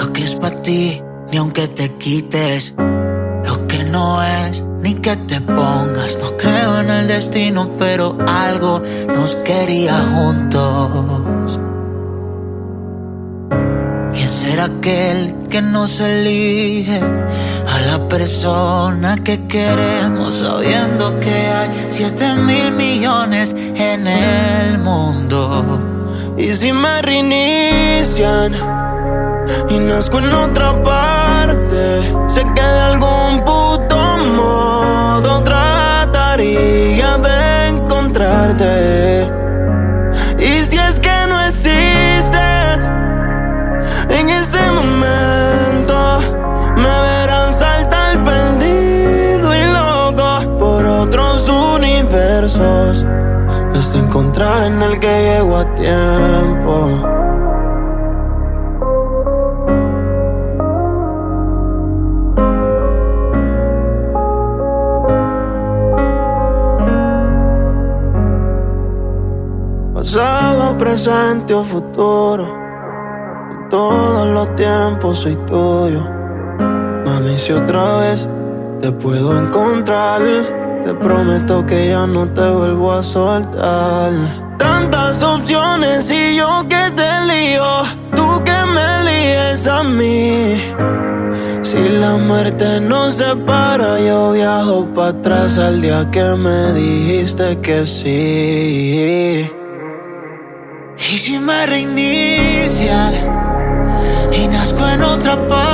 Lo que es para ti, ni aunque te quites. Lo que no es, ni que te pongas. No creo en el destino, pero algo nos quería juntos. ¿Quién será aquel que nos elige a la persona que queremos, sabiendo que hay 7,000 millones en el mundo? Y si me reinician y nazco en otra parte, sé que de algún puto modo trataría de encontrarte. Y si es que no existes, en ese momento me verán saltar perdido y loco por otros universos, hasta encontrar en el que llego a tiempo. Pasado, presente o futuro, en todos los tiempos soy tuyo. Mami, si otra vez te puedo encontrar, te prometo que ya no te vuelvo a soltar. Tantas opciones y yo que te lío, tú que me líes a mí. Si la muerte nos separa, yo viajo para atrás al día que me dijiste que sí. Y si me reinician y nazco en otra parte,